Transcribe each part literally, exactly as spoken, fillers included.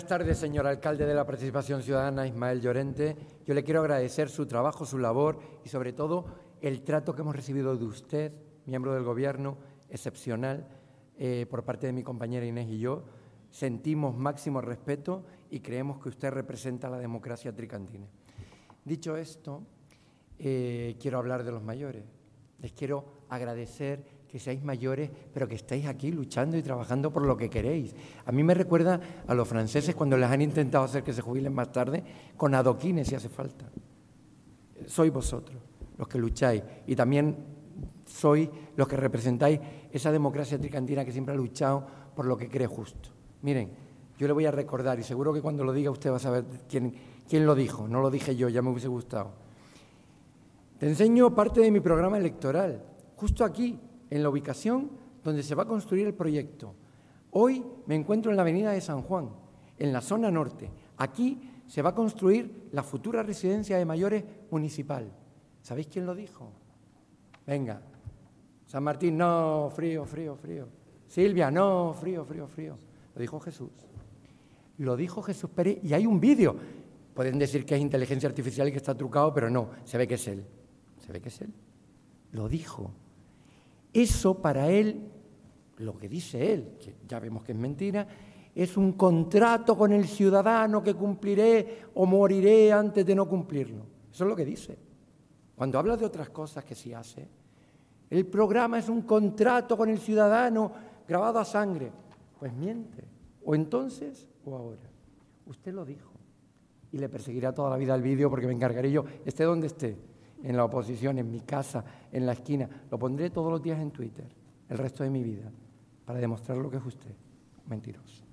Buenas tardes, señor alcalde de la Participación Ciudadana, Ismael Llorente. Yo le quiero agradecer su trabajo, su labor y, sobre todo, el trato que hemos recibido de usted, miembro del Gobierno, excepcional, eh, por parte de mi compañera Inés y yo. Sentimos máximo respeto y creemos que usted representa la democracia tricantina. Dicho esto, eh, quiero hablar de los mayores. Les quiero agradecer que seáis mayores, pero que estáis aquí luchando y trabajando por lo que queréis. A mí me recuerda a los franceses cuando les han intentado hacer que se jubilen más tarde, con adoquines si hace falta. Sois vosotros los que lucháis y también sois los que representáis esa democracia tricantina que siempre ha luchado por lo que cree justo. Miren, yo le voy a recordar, y seguro que cuando lo diga usted va a saber quién, quién lo dijo. No lo dije yo, ya me hubiese gustado. Te enseño parte de mi programa electoral, justo aquí, en la ubicación donde se va a construir el proyecto. Hoy me encuentro en la avenida de San Juan, en la zona norte. Aquí se va a construir la futura residencia de mayores municipal. ¿Sabéis quién lo dijo? Venga. San Martín, no, frío, frío, frío. Silvia, no, frío, frío, frío. Lo dijo Jesús. Lo dijo Jesús Pérez y hay un vídeo. Pueden decir que es inteligencia artificial y que está trucado, pero no, se ve que es él. Se ve que es él. Lo dijo. Eso para él, lo que dice él, que ya vemos que es mentira, es un contrato con el ciudadano que cumpliré o moriré antes de no cumplirlo. Eso es lo que dice. Cuando habla de otras cosas que sí hace, el programa es un contrato con el ciudadano grabado a sangre. Pues miente, o entonces o ahora. Usted lo dijo y le perseguirá toda la vida el vídeo porque me encargaré yo, esté donde esté. En la oposición, en mi casa, en la esquina. Lo pondré todos los días en Twitter, el resto de mi vida, para demostrar lo que es usted. Mentiroso.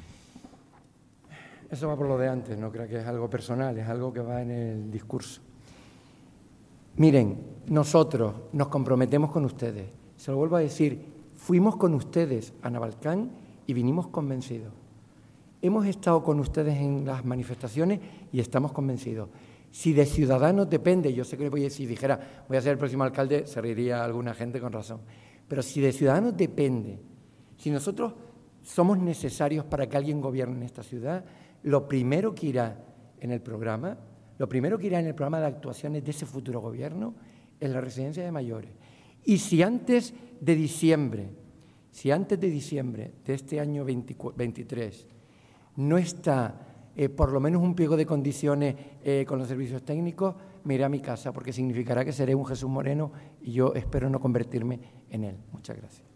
Eso va por lo de antes, no creo que es algo personal, es algo que va en el discurso. Miren, nosotros nos comprometemos con ustedes. Se lo vuelvo a decir, fuimos con ustedes a Navalcán y vinimos convencidos. Hemos estado con ustedes en las manifestaciones y estamos convencidos. Si de Ciudadanos depende, yo sé que voy a, si dijera voy a ser el próximo alcalde, se reiría alguna gente con razón, pero si de Ciudadanos depende, si nosotros somos necesarios para que alguien gobierne en esta ciudad, lo primero que irá en el programa, lo primero que irá en el programa de actuaciones de ese futuro gobierno es la residencia de mayores. Y si antes de diciembre, si antes de diciembre de este año veintitrés no está Eh, por lo menos un pliego de condiciones eh, con los servicios técnicos, me iré a mi casa, porque significará que seré un Jesús Moreno y yo espero no convertirme en él. Muchas gracias.